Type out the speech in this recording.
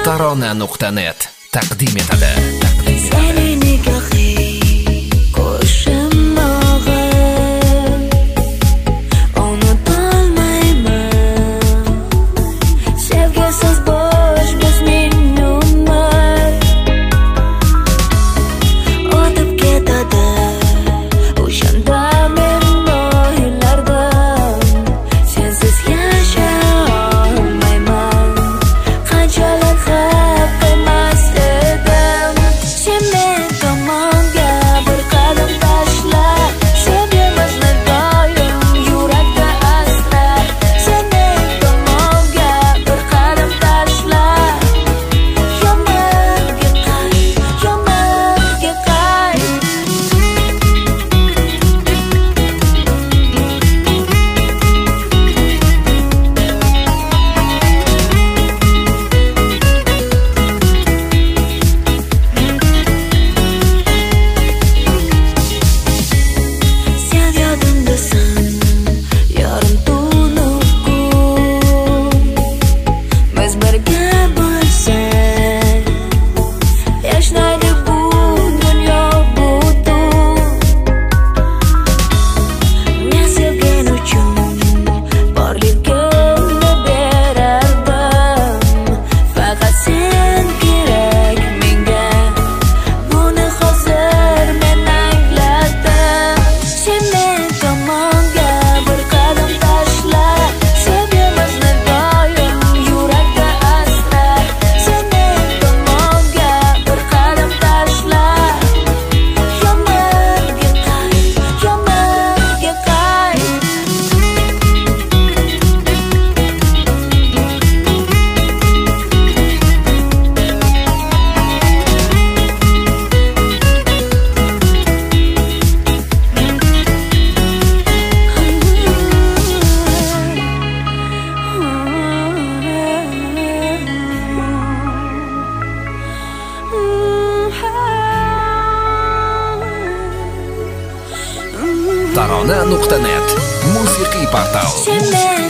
Tarona.net taqdim etadi. Seni nigohi qo'shim og'ir, unutolmayman. Sevgisiz bo'sh bizning umr o'tib ketadi. O'shanda men o'ylardim, sensiz yasha olmayman. Qanchalar xavf emas edim. Sen men tomonga bir qadam tashla, sevgimizni doim yurakda asra. Sen men tomonga bir qadam tashla, yomonga qay, yomonga qay. Sen yodimdasan, yarim tunib kun. Biz birga bo'lsak, yashnaydi bu dunyo butun. Men sevgan uchun borligimni berardim. Faqat sen kerak menga, buni hozir men angladim. Sen men tomonga bir qadam tashla, sevgimizni doim yurakda asra. Sen men tomonga bir qadam tashla, yomonga qay, yomonga qay. Tarona.net musiqiy portal. Sen men